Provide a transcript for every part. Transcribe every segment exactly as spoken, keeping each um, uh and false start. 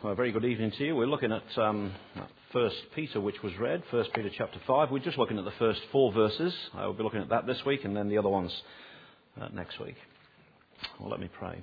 Well, a very good evening to you. We're looking at um, First Peter, which was read, First Peter chapter five. We're just looking at the first four verses. Uh, we'll be looking at that this week and then the other ones uh, next week. Well, let me pray.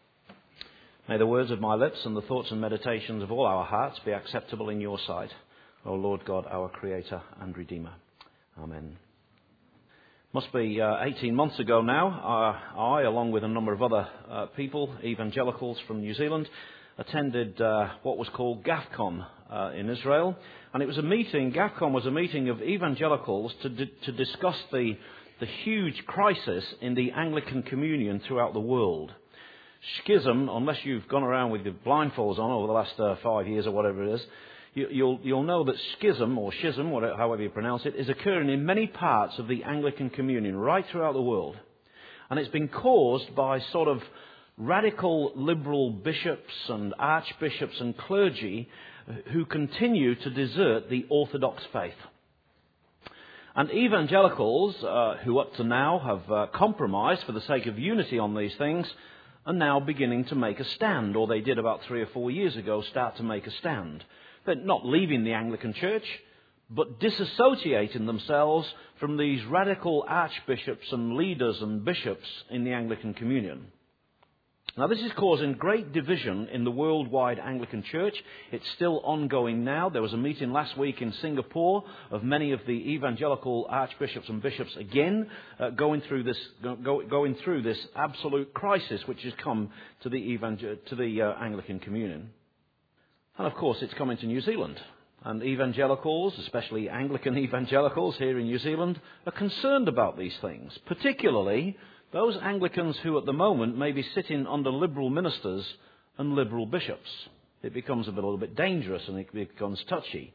May the words of my lips and the thoughts and meditations of all our hearts be acceptable in your sight, O Lord God, our Creator and Redeemer. Amen. Must be uh, eighteen months ago now, uh, I, along with a number of other uh, people, evangelicals from New Zealand, attended uh, what was called GAFCON uh, in Israel. And it was a meeting, GAFCON was a meeting of evangelicals to, di- to discuss the, the huge crisis in the Anglican communion throughout the world. Schism, unless you've gone around with your blindfolds on over the last uh, five years or whatever it is, you, you'll, you'll know that schism, or schism, whatever, however you pronounce it, is occurring in many parts of the Anglican communion right throughout the world. And it's been caused by sort of radical liberal bishops and archbishops and clergy who continue to desert the Orthodox faith. And evangelicals, uh, who up to now have uh, compromised for the sake of unity on these things, are now beginning to make a stand, or they did about three or four years ago start to make a stand. They're not leaving the Anglican Church, but disassociating themselves from these radical archbishops and leaders and bishops in the Anglican communion. Now, this is causing great division in the worldwide Anglican Church. It's still ongoing now. There was a meeting last week in Singapore of many of the evangelical archbishops and bishops again uh, going through this go, going through this absolute crisis which has come to the evangel- to the uh, Anglican communion. And of course, it's coming to New Zealand. And evangelicals, especially Anglican evangelicals here in New Zealand, are concerned about these things, particularly those Anglicans who at the moment may be sitting under liberal ministers and liberal bishops. It becomes a little bit dangerous and it becomes touchy.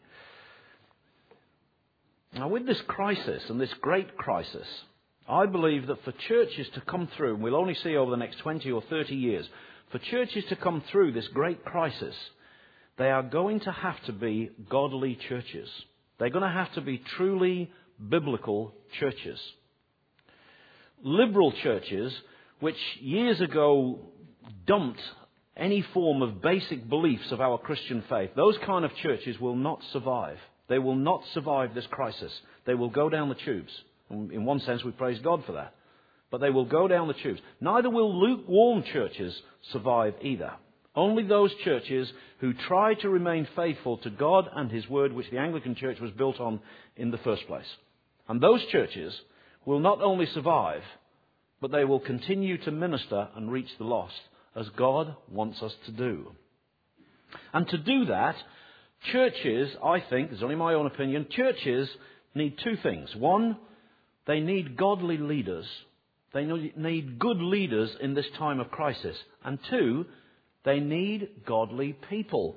Now, with this crisis and this great crisis, I believe that for churches to come through, and we'll only see over the next twenty or thirty years, for churches to come through this great crisis, they are going to have to be godly churches. They're going to have to be truly biblical churches. Liberal churches, which years ago dumped any form of basic beliefs of our Christian faith, those kind of churches will not survive. They will not survive this crisis. They will go down the tubes. In one sense, we praise God for that. But they will go down the tubes. Neither will lukewarm churches survive either. Only those churches who try to remain faithful to God and His Word, which the Anglican Church was built on in the first place. And those churches will not only survive, but they will continue to minister and reach the lost, as God wants us to do. And to do that, churches, I think, this is only my own opinion, churches need two things. One, they need godly leaders. They need good leaders in this time of crisis. And two, they need godly people.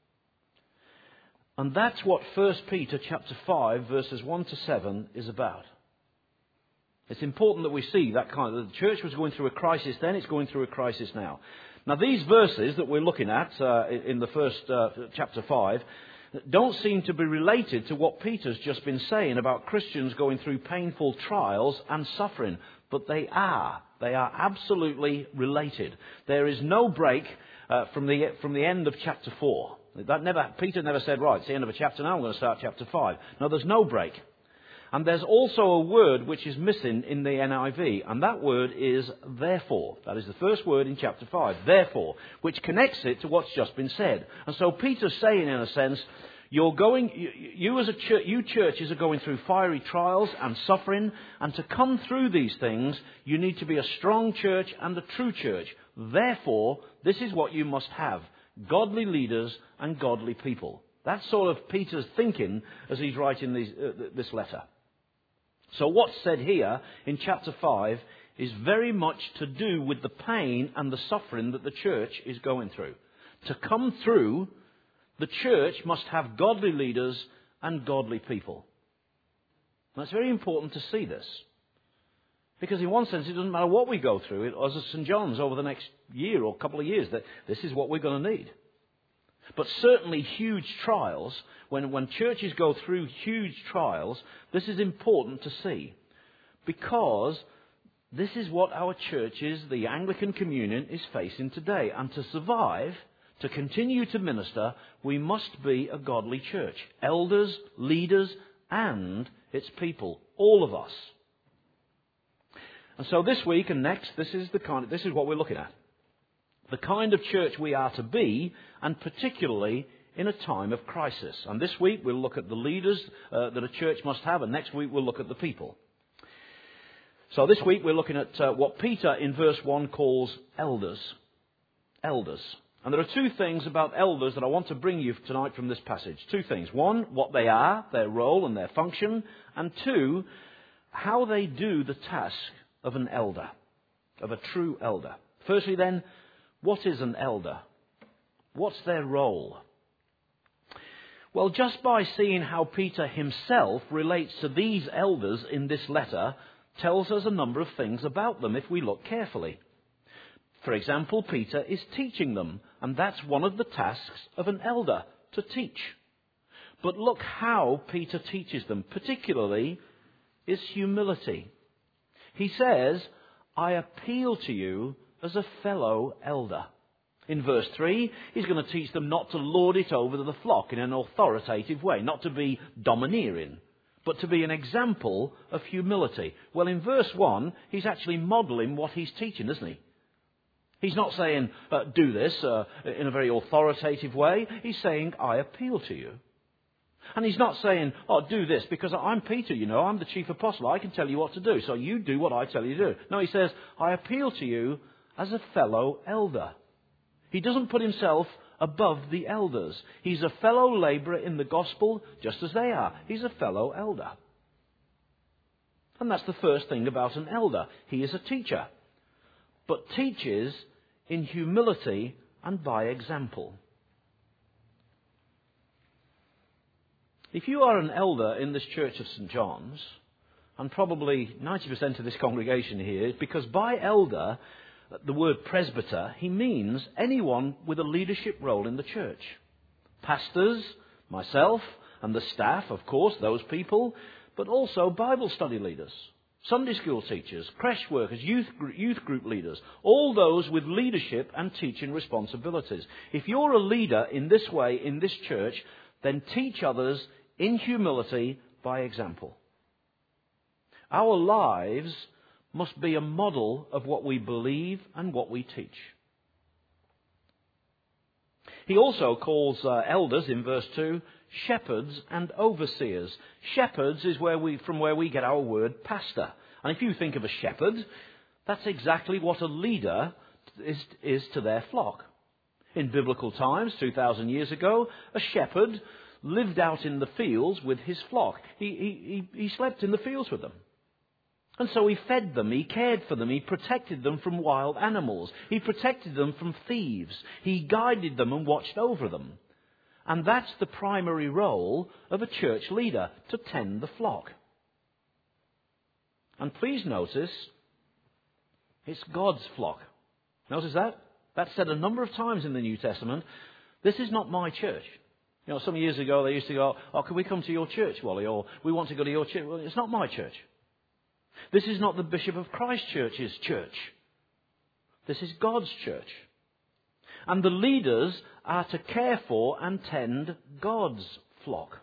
And that's what First Peter chapter five, verses one to seven is about. It's important that we see that kind of... The church was going through a crisis then, it's going through a crisis now. Now, these verses that we're looking at uh, in the first uh, chapter five don't seem to be related to what Peter's just been saying about Christians going through painful trials and suffering. But they are. They are absolutely related. There is no break uh, from the from the end of chapter four. That never Peter never said, right, it's the end of a chapter now, I'm going to start chapter five. No, there's no break. And there's also a word which is missing in the N I V, and that word is therefore. That is the first word in chapter five, therefore, which connects it to what's just been said. And so Peter's saying, in a sense, you're going, you, you as a church, you churches are going through fiery trials and suffering, and to come through these things, you need to be a strong church and a true church. Therefore, this is what you must have: godly leaders and godly people. That's sort of Peter's thinking as he's writing these, uh, this letter. So what's said here in chapter five is very much to do with the pain and the suffering that the church is going through. To come through, the church must have godly leaders and godly people. And it's very important to see this. Because in one sense, it doesn't matter what we go through, as a Saint John's over the next year or couple of years, that this is what we're going to need. But certainly huge trials, when, when churches go through huge trials, this is important to see. Because this is what our churches, the Anglican Communion, is facing today. And to survive, To continue to minister, we must be a godly church. Elders, leaders, and its people. All of us. And so this week and next, this is the kind of, this is what we're looking at. The kind of church we are to be, and particularly in a time of crisis. And this week we'll look at the leaders uh, that a church must have, and next week we'll look at the people. So this week we're looking at uh, what Peter in verse one calls elders. Elders. And there are two things about elders that I want to bring you tonight from this passage. Two things. One, what they are, their role and their function. And two, how they do the task of an elder, of a true elder. Firstly then, what is an elder? What's their role? Well, just by seeing how Peter himself relates to these elders in this letter tells us a number of things about them if we look carefully. For example, Peter is teaching them, and that's one of the tasks of an elder, to teach. But look how Peter teaches them, particularly is humility. He says, I appeal to you as a fellow elder. In verse three, he's going to teach them not to lord it over the flock in an authoritative way, not to be domineering, but to be an example of humility. Well, in verse one, he's actually modelling what he's teaching, isn't he? He's not saying, uh, do this uh, in a very authoritative way. He's saying, I appeal to you. And he's not saying, oh, do this, because I'm Peter, you know, I'm the chief apostle. I can tell you what to do, so you do what I tell you to do. No, he says, I appeal to you as a fellow elder. He doesn't put himself above the elders. He's a fellow labourer in the gospel, just as they are. He's a fellow elder. And that's the first thing about an elder. He is a teacher, but teaches in humility and by example. If you are an elder in this church of Saint John's, and probably ninety percent of this congregation here, is because by elder, the word presbyter, he means anyone with a leadership role in the church. Pastors, myself, and the staff, of course, those people, but also Bible study leaders, Sunday school teachers, creche workers, youth, youth group leaders, all those with leadership and teaching responsibilities. If you're a leader in this way in this church, then teach others in humility by example. Our lives must be a model of what we believe and what we teach. He also calls uh, elders in verse two shepherds and overseers. Shepherds is where we from where we get our word pastor. And if you think of a shepherd, that's exactly what a leader is, is to their flock. In biblical times, two thousand years ago, a shepherd lived out in the fields with his flock. He, he, he, he slept in the fields with them. And so he fed them, he cared for them, he protected them from wild animals. He protected them from thieves. He guided them and watched over them. And that's the primary role of a church leader, to tend the flock. And please notice, it's God's flock. Notice that? That's said a number of times in the New Testament. This is not my church. You know, some years ago they used to go, oh, can we come to your church, Wally? Or we want to go to your church. Well, it's not my church. This is not the Bishop of Christ Church's church. This is God's church. And the leaders are to care for and tend God's flock.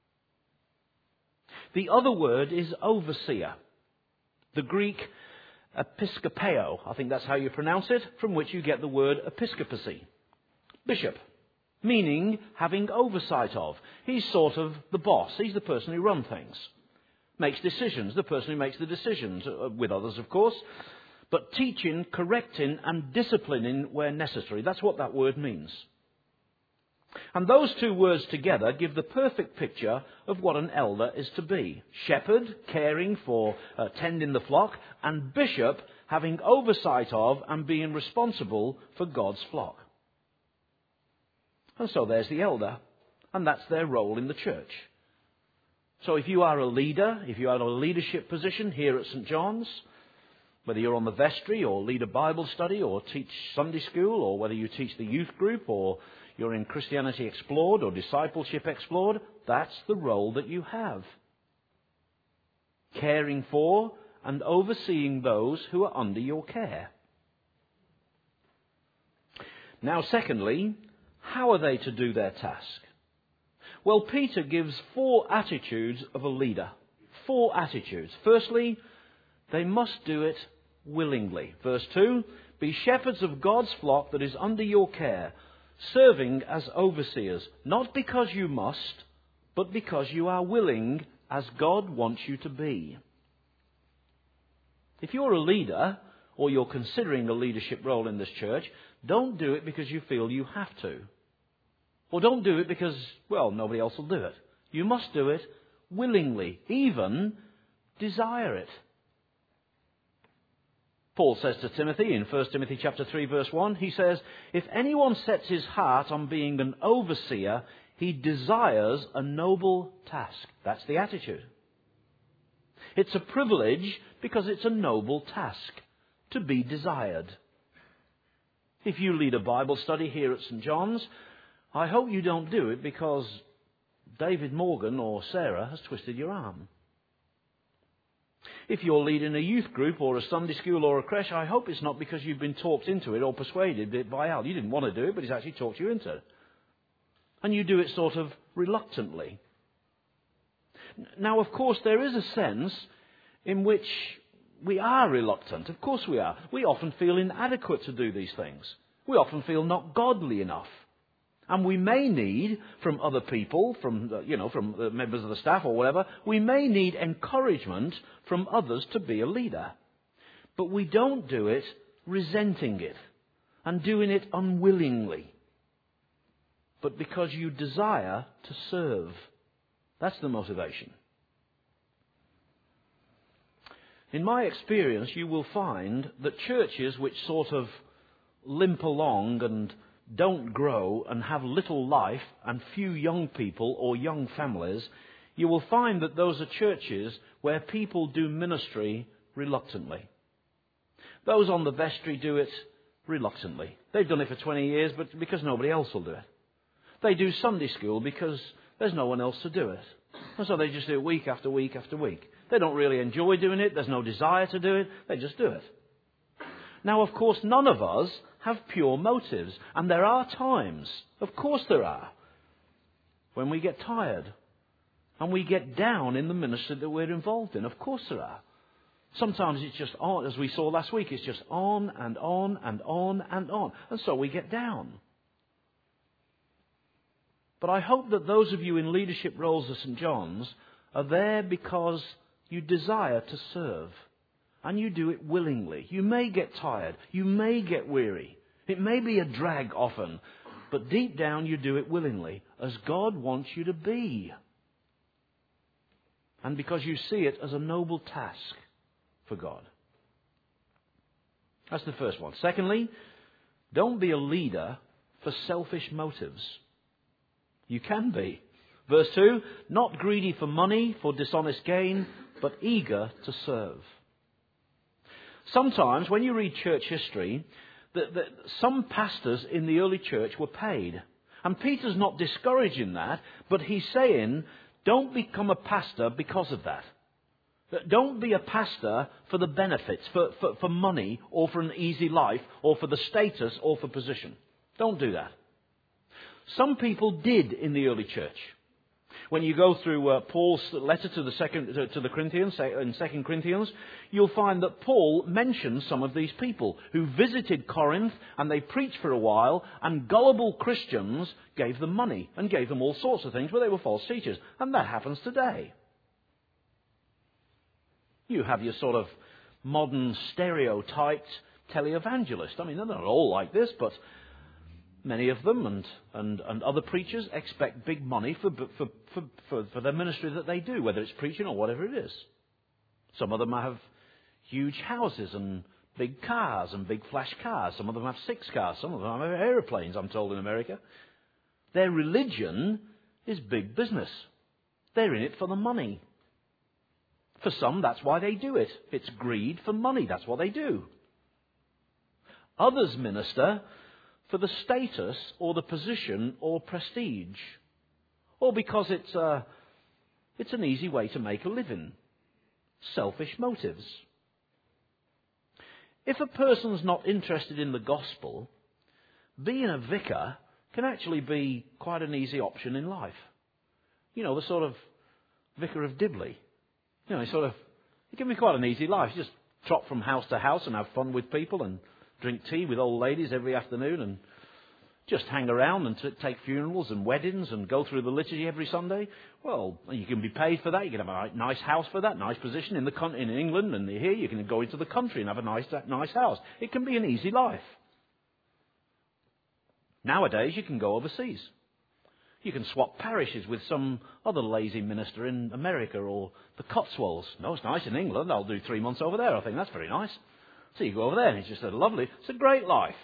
The other word is overseer. The Greek episkopeo, I think that's how you pronounce it, from which you get the word episcopacy. Bishop, meaning having oversight of. He's sort of the boss. He's the person who runs things. Makes decisions, the person who makes the decisions, uh, with others, of course. But teaching, correcting, and disciplining where necessary. That's what that word means. And those two words together give the perfect picture of what an elder is to be. Shepherd, caring for, uh, tending the flock, and bishop, having oversight of and being responsible for God's flock. And so there's the elder, and that's their role in the church. So if you are a leader, if you are in a leadership position here at Saint John's, whether you're on the vestry or lead a Bible study or teach Sunday school, or whether you teach the youth group or you're in Christianity Explored or Discipleship Explored, that's the role that you have. Caring for and overseeing those who are under your care. Now, secondly, How are they to do their task? Well, Peter gives four attitudes of a leader. Four attitudes. Firstly, they must do it willingly. Verse two, be shepherds of God's flock that is under your care, serving as overseers, not because you must, but because you are willing, as God wants you to be. If you're a leader, or you're considering a leadership role in this church, don't do it because you feel you have to. Or don't do it because, well, nobody else will do it. You must do it willingly, even desire it. Paul says to Timothy in First Timothy chapter three verse one, he says, if anyone sets his heart on being an overseer, he desires a noble task. That's the attitude. It's a privilege because it's a noble task to be desired. If you lead a Bible study here at Saint John's, I hope you don't do it because David Morgan or Sarah has twisted your arm. If you're leading a youth group or a Sunday school or a creche, I hope it's not because you've been talked into it or persuaded by Al. You didn't want to do it, but he's actually talked you into it. And you do it sort of reluctantly. Now, of course, there is a sense in which we are reluctant. Of course we are. We often feel inadequate to do these things. We often feel not godly enough. And we may need, from other people, from, you know, from the members of the staff or whatever, we may need encouragement from others to be a leader. But we don't do it resenting it and doing it unwillingly. But because you desire to serve. That's the motivation. In my experience, you will find that churches which sort of limp along and don't grow and have little life and few young people or young families, you will find that those are churches where people do ministry reluctantly. Those on the vestry do it reluctantly. They've done it for twenty years, but because nobody else will do it. They do Sunday school because there's no one else to do it. And so they just do it week after week after week. They don't really enjoy doing it. There's no desire to do it. They just do it. Now, of course, none of us have pure motives. And there are times, of course there are, when we get tired and we get down in the ministry that we're involved in. Of course there are. Sometimes it's just on, as we saw last week, it's just on and on and on and on. And so we get down. But I hope that those of you in leadership roles at Saint John's are there because you desire to serve. And you do it willingly. You may get tired. You may get weary. It may be a drag often. But deep down you do it willingly, as God wants you to be. And because you see it as a noble task for God. That's the first one. Secondly, don't be a leader for selfish motives. You can be. Verse two, not greedy for money, for dishonest gain, but eager to serve. Sometimes, when you read church history, the, the, some pastors in the early church were paid. And Peter's not discouraging that, but he's saying, don't become a pastor because of that. Don't be a pastor for the benefits, for, for, for money, or for an easy life, or for the status, or for position. Don't do that. Some people did in the early church. When you go through uh, Paul's letter to the second to, to the Corinthians, in Second Corinthians, you'll find that Paul mentions some of these people who visited Corinth and they preached for a while, and gullible Christians gave them money and gave them all sorts of things, but they were false teachers. And that happens today. You have your sort of modern stereotyped televangelist. I mean, they're not all like this, but many of them and, and, and other preachers expect big money for, for, for, for, for their ministry that they do, whether it's preaching or whatever it is. Some of them have huge houses and big cars and big flash cars. Some of them have six cars. Some of them have aeroplanes, I'm told, in America. Their religion is big business. They're in it for the money. For some, that's why they do it. It's greed for money. That's what they do. Others minister for the status or the position or prestige, or because it's a, it's an easy way to make a living. Selfish motives. If a person's not interested in the gospel, being a vicar can actually be quite an easy option in life. You know, the sort of Vicar of Dibley. You know, he sort of, it can be quite an easy life. You just trot from house to house and have fun with people and drink tea with old ladies every afternoon and just hang around and t- take funerals and weddings and go through the liturgy every Sunday. Well, you can be paid for that. You can have a nice house for that, nice position in the con- in England and here. You can go into the country and have a nice nice house. It can be an easy life. Nowadays, you can go overseas. You can swap parishes with some other lazy minister in America or the Cotswolds. No, it's nice in England. I'll do three months over there. I think that's very nice. So you go over there and it's just a lovely, it's a great life.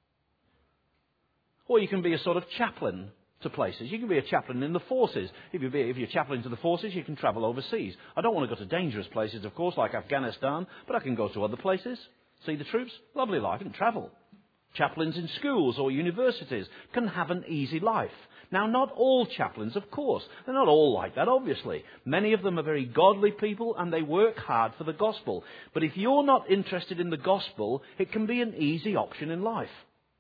Or you can be a sort of chaplain to places. You can be a chaplain in the forces. If, you be, if you're chaplain to the forces, you can travel overseas. I don't want to go to dangerous places, of course, like Afghanistan, but I can go to other places, see the troops. Lovely life, and travel. Chaplains in schools or universities can have an easy life. Now, not all chaplains, of course. They're not all like that, obviously. Many of them are very godly people and they work hard for the gospel. But if you're not interested in the gospel, it can be an easy option in life.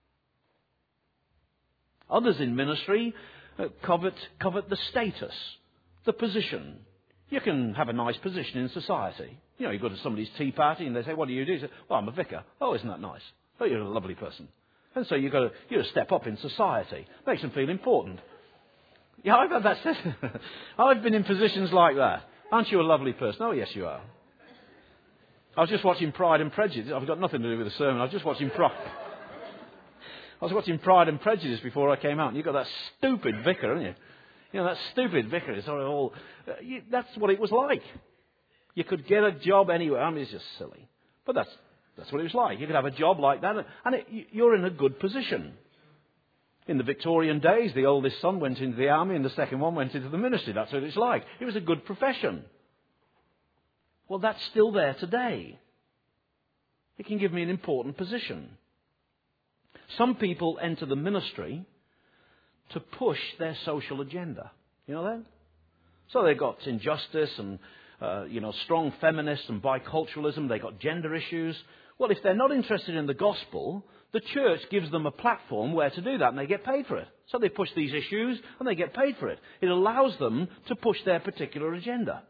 Others in ministry uh, covet, covet the status, the position. You can have a nice position in society. You know, you go to somebody's tea party and they say, what do you do? You say, well, I'm a vicar. Oh, isn't that nice? Oh, you're a lovely person. And so you've got to, you've got to step up in society. Makes them feel important. Yeah, I've had that said. I've been in positions like that. Aren't you a lovely person? Oh, yes, you are. I was just watching Pride and Prejudice. I've got nothing to do with the sermon. I was just watching Pride. I was watching Pride and Prejudice before I came out. And you've got that stupid vicar, haven't you? You know, that stupid vicar is sort of all... Uh, you, that's what it was like. You could get a job anywhere. I mean, it's just silly. But that's... That's what it was like. You could have a job like that, and it, you're in a good position. In the Victorian days, the oldest son went into the army, and the second one went into the ministry. That's what it's like. It was a good profession. Well, that's still there today. It can give me an important position. Some people enter the ministry to push their social agenda. You know that? So they've got injustice and, uh, you know, strong feminists and biculturalism. They've got gender issues. Well, if they're not interested in the gospel, the church gives them a platform where to do that, and they get paid for it. So they push these issues, and they get paid for it. It allows them to push their particular agenda.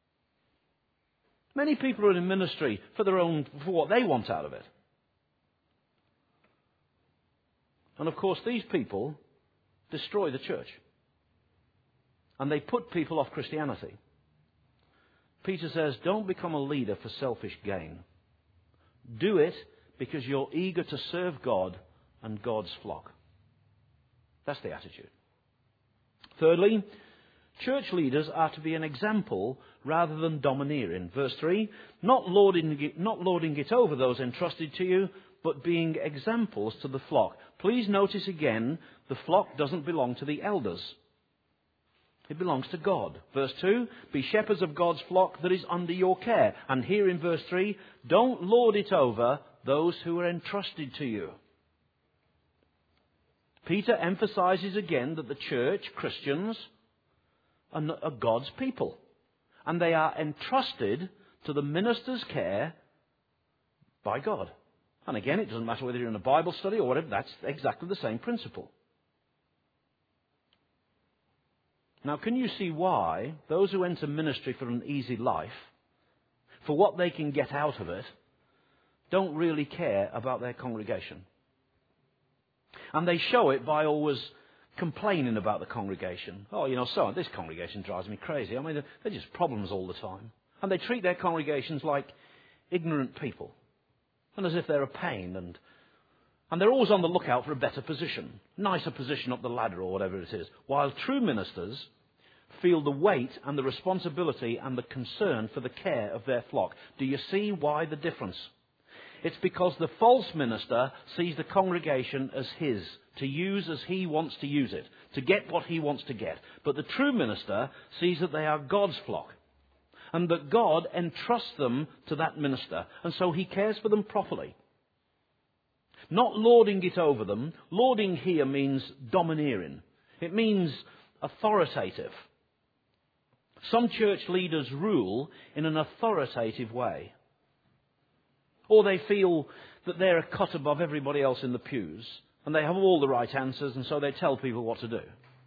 Many people are in ministry for their own, for what they want out of it. And of course, these people destroy the church. And they put people off Christianity. Peter says, don't become a leader for selfish gain. Do it because you're eager to serve God and God's flock. That's the attitude. Thirdly, church leaders are to be an example rather than domineering. Verse three, not lording it, not lording it over those entrusted to you, but being examples to the flock. Please notice again, the flock doesn't belong to the elders. It belongs to God. Verse two, be shepherds of God's flock that is under your care. And here in verse three, don't lord it over those who are entrusted to you. Peter emphasizes again that the church, Christians, are God's people. And they are entrusted to the minister's care by God. And again, it doesn't matter whether you're in a Bible study or whatever, that's exactly the same principle. Now, can you see why those who enter ministry for an easy life, for what they can get out of it, don't really care about their congregation? And they show it by always complaining about the congregation. Oh, you know, so this congregation drives me crazy. I mean, they're just problems all the time. And they treat their congregations like ignorant people, and as if they're a pain, and and they're always on the lookout for a better position, nicer position up the ladder or whatever it is. While true ministers feel the weight and the responsibility and the concern for the care of their flock. Do you see why the difference? It's because the false minister sees the congregation as his, to use as he wants to use it, to get what he wants to get. But the true minister sees that they are God's flock, and that God entrusts them to that minister, and so he cares for them properly. Not lording it over them. Lording here means domineering. It means authoritative. Some church leaders rule in an authoritative way. Or they feel that they're a cut above everybody else in the pews, And they have all the right answers, and so they tell people what to do.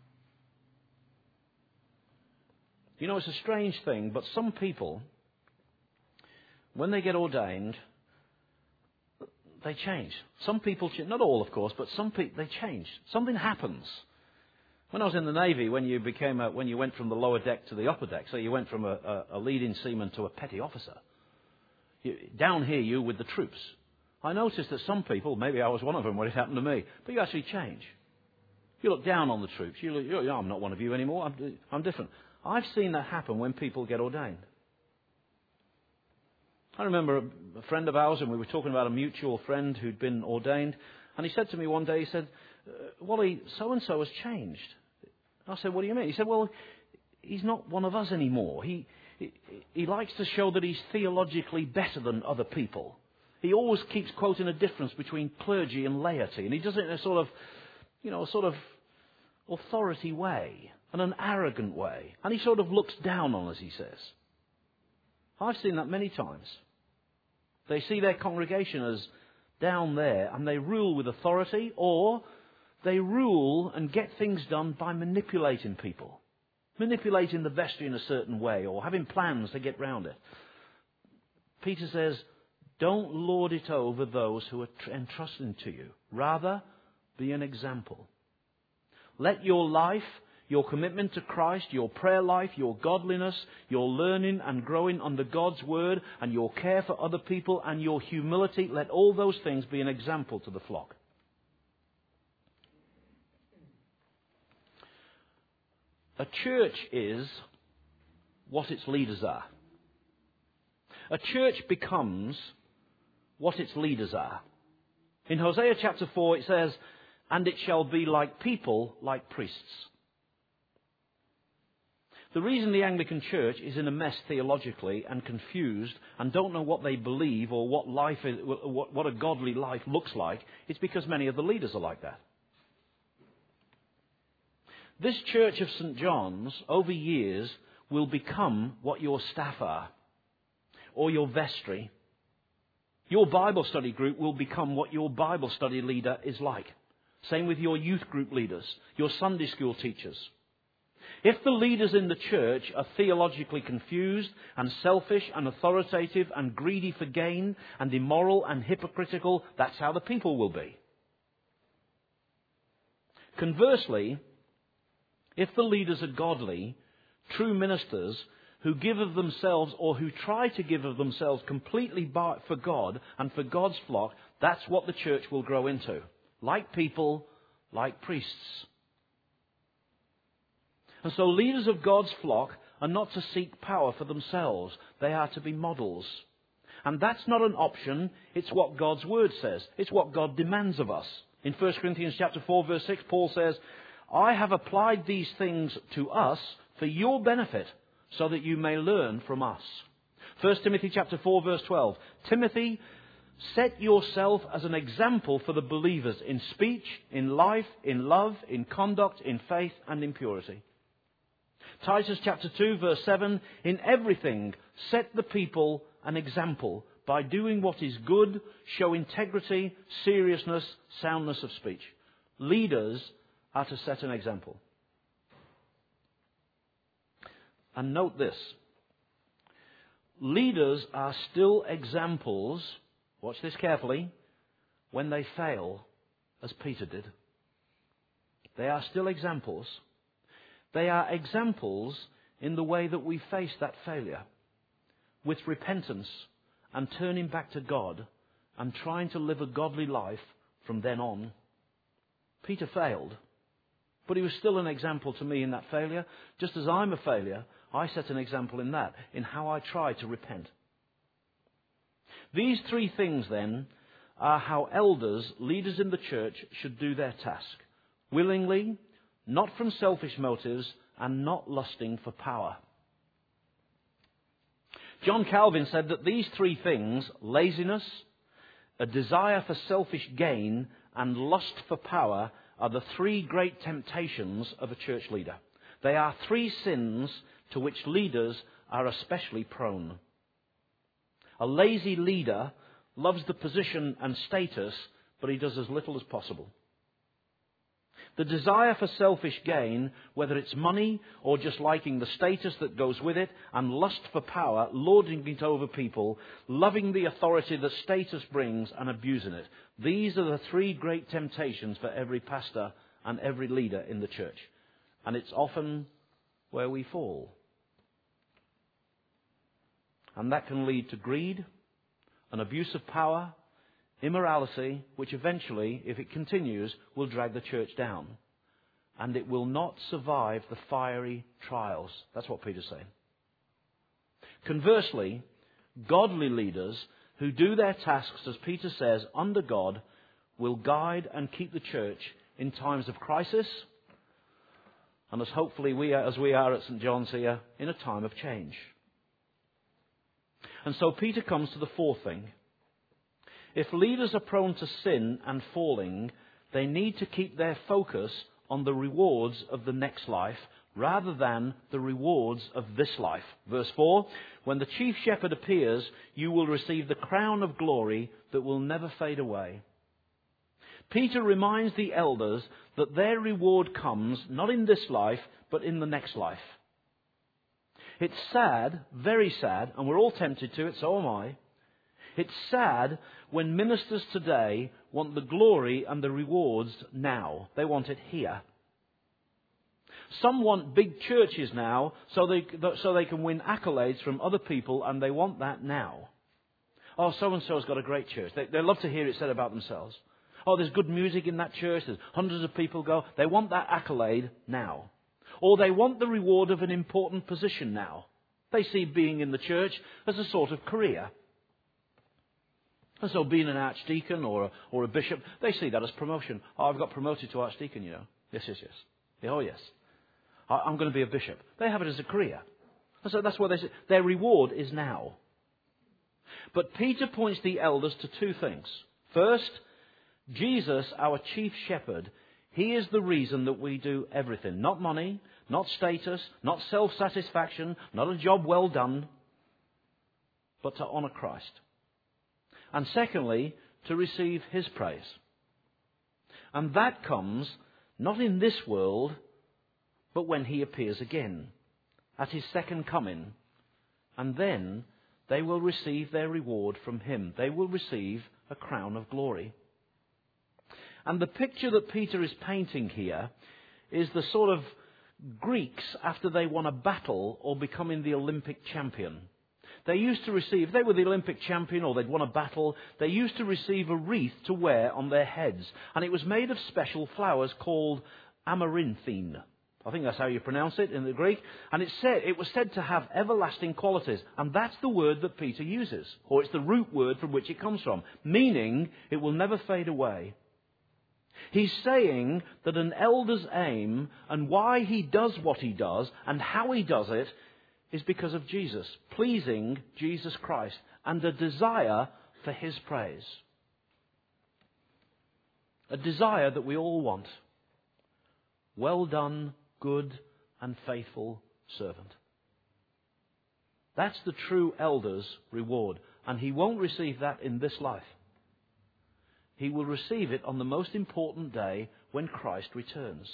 You know, it's a strange thing, but some people, when they get ordained, they change. Some people, not all of course, but some people, they change. Something happens. When I was in the Navy, when you became a, when you went from the lower deck to the upper deck, so you went from a, a, a leading seaman to a petty officer, you, down here you with the troops. I noticed that some people, maybe I was one of them when it happened to me, but you actually change. You look down on the troops. You look, you, I'm not one of you anymore. I'm, I'm different. I've seen that happen when people get ordained. I remember a, a friend of ours, and we were talking about a mutual friend who'd been ordained, and he said to me one day, he said, Wally, so-and-so has changed. I said, what do you mean? He said, well, he's not one of us anymore. He, he, he likes to show that he's theologically better than other people. He always keeps quoting a difference between clergy and laity, and he does it in a sort of, you know, a sort of authority way, and an arrogant way. And he sort of looks down on us, he says. I've seen that many times. They see their congregation as down there, and they rule with authority, or they rule and get things done by manipulating people. Manipulating the vestry in a certain way, or having plans to get round it. Peter says, don't lord it over those who are entrusted to you. Rather, be an example. Let your life, your commitment to Christ, your prayer life, your godliness, your learning and growing under God's word, and your care for other people, and your humility, let all those things be an example to the flock. A church is what its leaders are. A church becomes what its leaders are. In Hosea chapter four it says, and it shall be like people, like priests. The reason the Anglican Church is in a mess theologically and confused and don't know what they believe or what life is, what, what a godly life looks like, is because many of the leaders are like that. This Church of Saint John's, over years, will become what your staff are, or your vestry. Your Bible study group will become what your Bible study leader is like. Same with your youth group leaders, your Sunday school teachers. If the leaders in the church are theologically confused and selfish and authoritative and greedy for gain and immoral and hypocritical, that's how the people will be. Conversely, if the leaders are godly, true ministers who give of themselves or who try to give of themselves completely for God and for God's flock, that's what the church will grow into. Like people, like priests. And so leaders of God's flock are not to seek power for themselves. They are to be models. And that's not an option. It's what God's word says. It's what God demands of us. In First Corinthians chapter four, verse six, Paul says, I have applied these things to us for your benefit, so that you may learn from us. First Timothy chapter four, verse twelve. Timothy, set yourself as an example for the believers in speech, in life, in love, in conduct, in faith, and in purity. Titus chapter two, verse seven. In everything, set the people an example by doing what is good, show integrity, seriousness, soundness of speech. Leaders are to set an example. And note this. Leaders are still examples, watch this carefully, when they fail, as Peter did. They are still examples. They are examples in the way that we face that failure, with repentance and turning back to God and trying to live a godly life from then on. Peter failed, but he was still an example to me in that failure. Just as I'm a failure, I set an example in that, in how I try to repent. These three things, then, are how elders, leaders in the church, should do their task. Willingly, not from selfish motives, and not lusting for power. John Calvin said that these three things, laziness, a desire for selfish gain, and lust for power, are the three great temptations of a church leader. They are three sins to which leaders are especially prone. A lazy leader loves the position and status, but he does as little as possible. The desire for selfish gain, whether it's money or just liking the status that goes with it, and lust for power, lording it over people, loving the authority that status brings and abusing it. These are the three great temptations for every pastor and every leader in the church. And it's often where we fall. And that can lead to greed, an abuse of power, immorality, which eventually, if it continues, will drag the church down. And it will not survive the fiery trials. That's what Peter's saying. Conversely, godly leaders who do their tasks, as Peter says, under God, will guide and keep the church in times of crisis, and as hopefully we are, as we are at St John's here, in a time of change. And so Peter comes to the fourth thing. If leaders are prone to sin and falling, they need to keep their focus on the rewards of the next life rather than the rewards of this life. Verse four, when the chief shepherd appears, you will receive the crown of glory that will never fade away. Peter reminds the elders that their reward comes not in this life, but in the next life. It's sad, very sad, and we're all tempted to it, so am I. It's sad when ministers today want the glory and the rewards now. They want it here. Some want big churches now so they, so they can win accolades from other people, and they want that now. Oh, so-and-so's got a great church. They, they love to hear it said about themselves. Oh, there's good music in that church. There's hundreds of people go. They want that accolade now. Or they want the reward of an important position now. They see being in the church as a sort of career. And so being an archdeacon or a, or a bishop, they see that as promotion. Oh, I've got promoted to archdeacon, you know. Yes, yes, yes. Yeah, oh, yes. I, I'm going to be a bishop. They have it as a career. And so that's what they say. Their reward is now. But Peter points the elders to two things. First, Jesus, our chief shepherd, he is the reason that we do everything. Not money, not status, not self-satisfaction, not a job well done, but to honour Christ. And secondly, to receive his praise. And that comes not in this world, but when he appears again, at his second coming. And then they will receive their reward from him. They will receive a crown of glory. And the picture that Peter is painting here is the sort of Greeks after they won a battle or becoming the Olympic champion. They used to receive, if they were the Olympic champion or they'd won a battle, they used to receive a wreath to wear on their heads. And it was made of special flowers called amaranthine. I think that's how you pronounce it in the Greek. And it said it was said to have everlasting qualities. And that's the word that Peter uses. Or it's the root word from which it comes from. Meaning it will never fade away. He's saying that an elder's aim and why he does what he does and how he does it is because of Jesus, pleasing Jesus Christ, and a desire for his praise. A desire that we all want. Well done, good and faithful servant. That's the true elder's reward, and he won't receive that in this life. He will receive it on the most important day when Christ returns.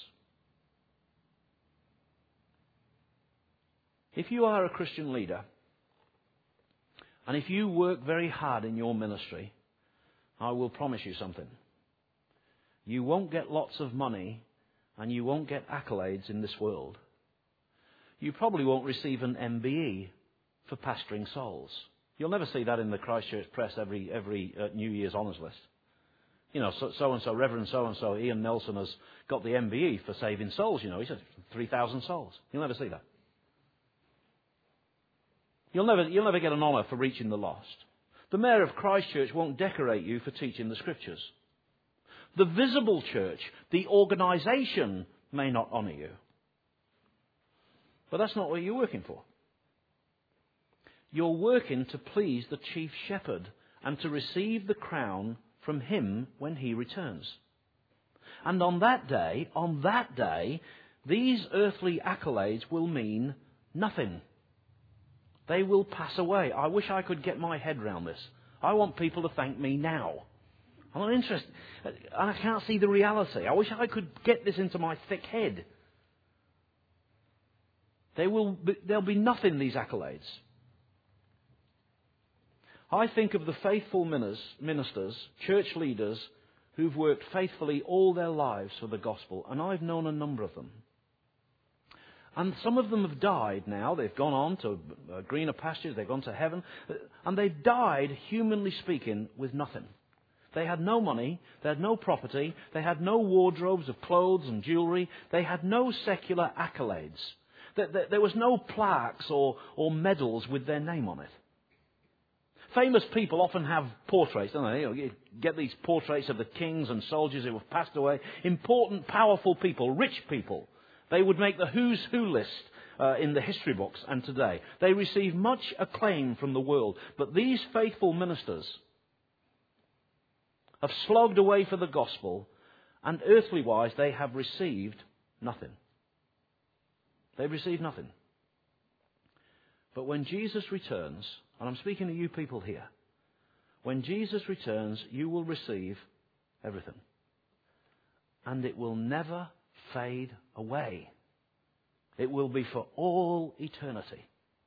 If you are a Christian leader, and if you work very hard in your ministry, I will promise you something. You won't get lots of money, and you won't get accolades in this world. You probably won't receive an M B E for pastoring souls. You'll never see that in the Christchurch press every, every uh, New Year's honours list. You know, so, so-and-so, Reverend so-and-so, Ian Nelson has got the M B E for saving souls, you know. He said three thousand souls. You'll never see that. You'll never, you'll never get an honour for reaching the lost. The mayor of Christchurch won't decorate you for teaching the Scriptures. The visible church, the organisation, may not honour you. But that's not what you're working for. You're working to please the chief shepherd and to receive the crown from him when he returns. And on that day, on that day, these earthly accolades will mean nothing. They will pass away. I wish I could get my head round this. I want people to thank me now. I'm not interested. And I can't see the reality. I wish I could get this into my thick head. They will be, there'll be nothing, these accolades. I think of the faithful ministers, church leaders, who've worked faithfully all their lives for the gospel, and I've known a number of them. And some of them have died now. They've gone on to greener pastures, they've gone to heaven, and they've died, humanly speaking, with nothing. They had no money, they had no property, they had no wardrobes of clothes and jewellery, they had no secular accolades. There was no plaques or, or medals with their name on it. Famous people often have portraits, don't they? You know, you get these portraits of the kings and soldiers who have passed away. Important, powerful people, rich people. They would make the who's who list uh, in the history books and today. They receive much acclaim from the world. But these faithful ministers have slogged away for the gospel, and earthly-wise they have received nothing. They've received nothing. But when Jesus returns, and I'm speaking to you people here, when Jesus returns, you will receive everything. And it will never fade away. It will be for all eternity.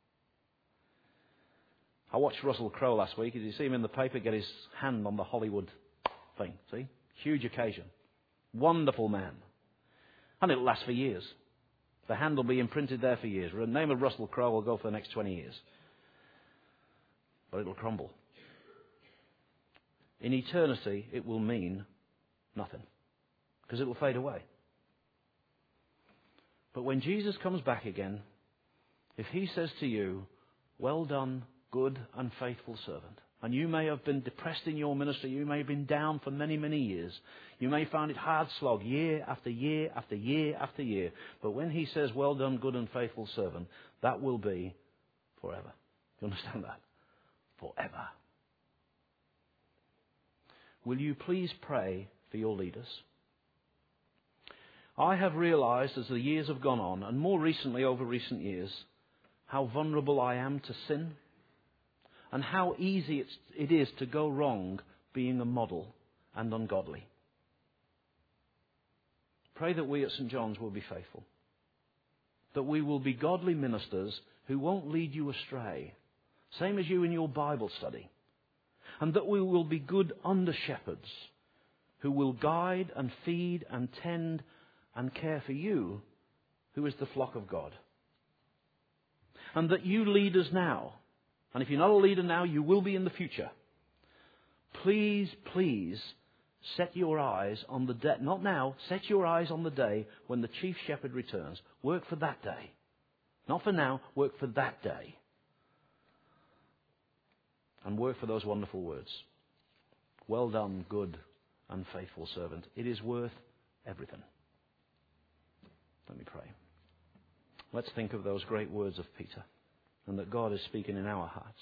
I watched Russell Crowe last week. Did you see him in the paper get his hand on the Hollywood thing? See? Huge occasion. Wonderful man. And it'll last for years. The hand will be imprinted there for years. The name of Russell Crowe will go for the next twenty years. But it'll crumble. In eternity, it will mean nothing. Because it will fade away. But when Jesus comes back again, if he says to you, well done, good and faithful servant, and you may have been depressed in your ministry, you may have been down for many, many years, you may find it hard slog year after year after year after year, but when he says, well done, good and faithful servant, that will be forever. Do you understand that? Forever. Will you please pray for your leaders? I have realized as the years have gone on, and more recently over recent years, how vulnerable I am to sin and how easy it's, it is to go wrong being a model and ungodly. Pray that we at St John's will be faithful, that we will be godly ministers who won't lead you astray, same as you in your Bible study, and that we will be good under-shepherds who will guide and feed and tend and care for you, who is the flock of God. And that you leaders now, and if you're not a leader now, you will be in the future, please, please set your eyes on the day, not now, set your eyes on the day when the chief shepherd returns. Work for that day. Not for now, work for that day. And work for those wonderful words. Well done, good and faithful servant. It is worth everything. Let me pray. Let's think of those great words of Peter, and that God is speaking in our hearts.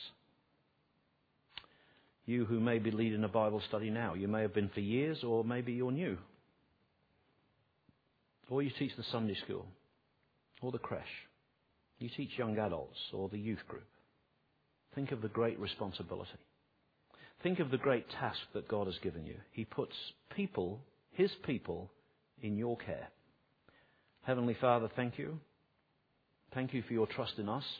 You who may be leading a Bible study now, you may have been for years, or maybe you're new. Or you teach the Sunday school, or the creche. You teach young adults, or the youth group. Think of the great responsibility. Think of the great task that God has given you. He puts people, his people, in your care. Heavenly Father, thank you. Thank you for your trust in us.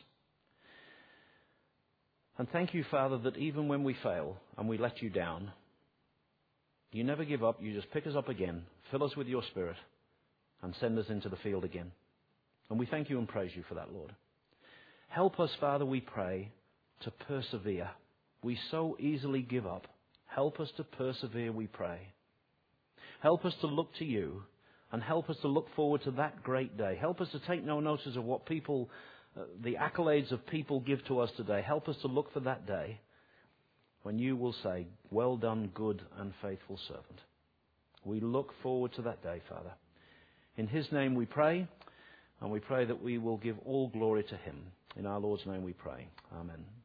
And thank you, Father, that even when we fail and we let you down, you never give up. You just pick us up again, fill us with your Spirit, and send us into the field again. And we thank you and praise you for that, Lord. Help us, Father, we pray, to persevere. We so easily give up. Help us to persevere, we pray. Help us to look to you. And help us to look forward to that great day. Help us to take no notice of what people, uh, the accolades of people give to us today. Help us to look for that day when you will say, well done, good and faithful servant. We look forward to that day, Father. In his name we pray, and we pray that we will give all glory to him. In our Lord's name we pray. Amen.